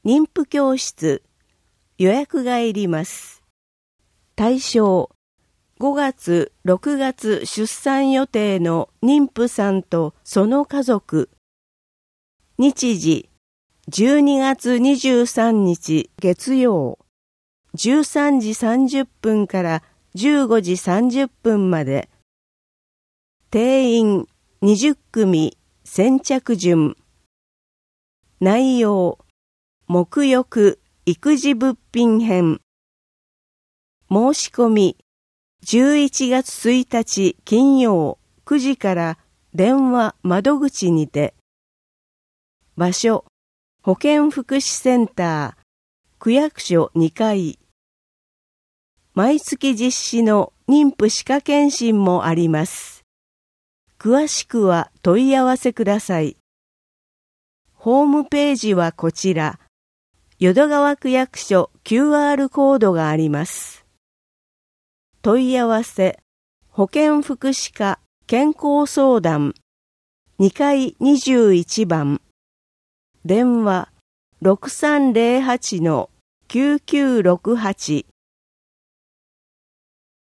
妊婦教室、予約がいります。対象、5月、6月出産予定の妊婦さんとその家族。日時、12月23日月曜、13時30分から15時30分まで。定員20組先着順。内容、沐浴育児物品編。申し込み、11月1日金曜9時から電話窓口にて。場所、保健福祉センター、区役所2階。毎月実施の妊婦歯科検診もあります。詳しくは問い合わせください。ホームページはこちら。淀川区役所 QR コードがあります。問い合わせ、保健福祉課健康相談、2階21番。電話 6308-9968